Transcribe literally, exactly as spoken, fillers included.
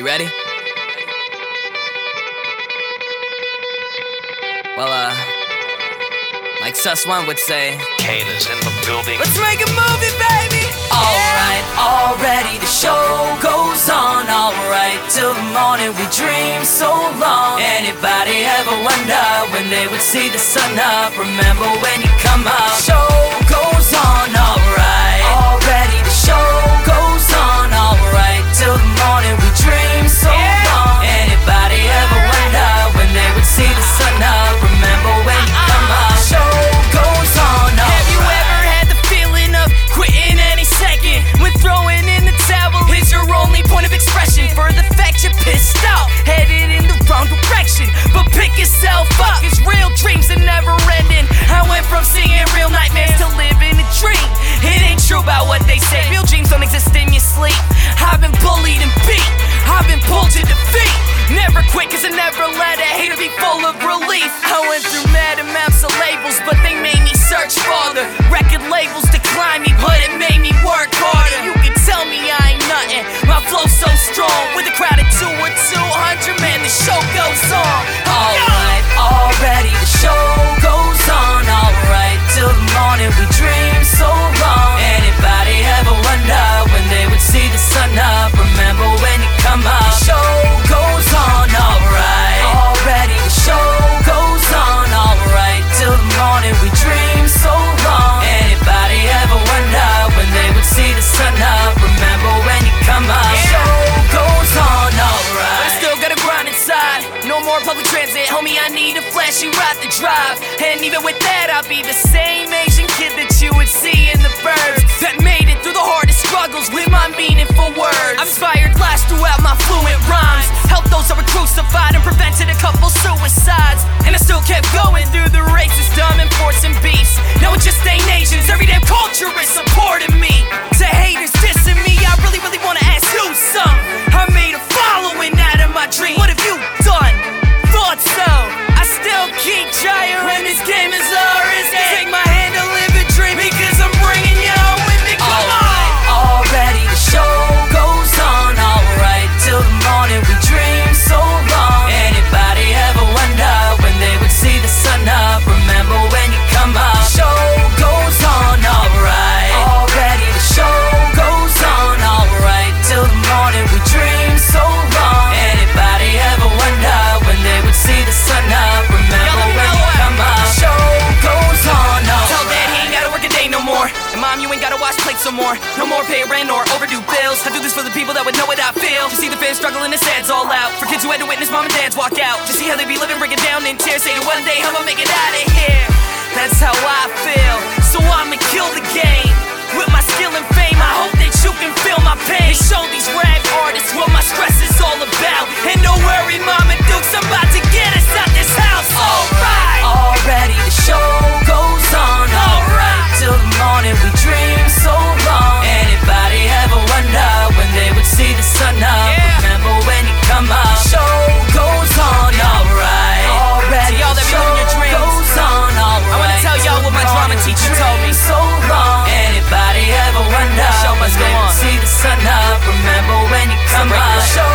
You ready? Well, uh, like Sus One would say, Kane is in the building. let's make a movie, baby! Alright, already the show goes on. Alright, till the morning we dream so long. Anybody ever wonder when they would see the sun up? Remember when you come out? Show goes on, alright. Already the show goes on. Alright, till the morning we dream so long. Anybody ever wonder when they would see the sun up? Remember when you come out? Show goes on, alright. Have you ever had the feeling of quitting any second when throwing in the towel is your only point of expression? For the fact you're pissed off, headed in the wrong direction, but pick yourself up, cause real dreams are never ending. I went from seeing real nightmares to living a dream. It ain't true about what they say, real dreams don't exist in your sleep. I've been bullied and beat, I've been pulled to defeat. Never quit cause I never let a hater be full of relief. I went through mad amounts of labels, but they made me search farther. Record labels declined me, but it made me work harder. You can tell me I ain't nothing, my flow's so strong. With a crowd of two or two hundred, man, the show goes on. Alright, already the show goes on. Alright, till the morning we dream so long. Anybody ever wonder when they would see the sun up? Remember when you come out? Show goes on, alright. Already the show goes on. Alright, till the morning we dream so long. Anybody ever wonder when they would see the sun up? Remember when you come out? Show goes on, alright. But I still gotta grind inside. No more public transit, homie, I need a flashy ride to drive. And even with that, I'll be the same Asian kid that you would see in the burbs, that made it through the hardest struggles with my meaningful words. I've inspired lives throughout my fluent rhymes, helped those that were crucified and prevented a couple suicides. And I still kept going through the racist, dumb, and forcing beefs. Now it just ain't Asians, every damn culture is supporting me. To haters dissing me, I really, really wanna ask you some. I made a following out of my dream. What have you done? Thought so. I still keep trying when this game is all risky. Take my hand to live a dream because I'm bringing you all with me. Come Alright, on. already the show goes on. Alright, till the morning we dream so long. Anybody ever wonder when they would see the sun up? Remember when you come out? Show goes on, alright. Already the show goes on. Alright, till the morning we dream so long. Anybody ever wonder when they would see the sun up? Remember when you come out? Show goes on, Tell alright. dad he ain't gotta work a day no more. And mom, you ain't gotta wash plates no more. No more pay rent or overdue bills. I do this for the people that would know what I feel. To see the fans struggling, it's ads all out. For kids who had to witness mom and dads walk out. To see how they be living, breaking down in tears. Say that one day I'ma make it out of here. That's how I feel. So I'ma kill the game with my skill and fame. I hope that you can feel my pain and show these rap artists what my stress is all about. And don't worry, Mama Dukes, I'm about to get us out this house. Alright. Already the show goes on. Alright, till the morning we dream so long. Anybody ever wonder when they would see the sun up? Yeah. Remember when you come out? Show goes on. Alright, already To y'all that the be show living your dreams, goes on. Alright, I wanna tell y'all till what my the drama morning we teacher told me. dream so long. Anybody ever wonder Show when must go they would on. see the sun up? Remember when you come break out? it. Show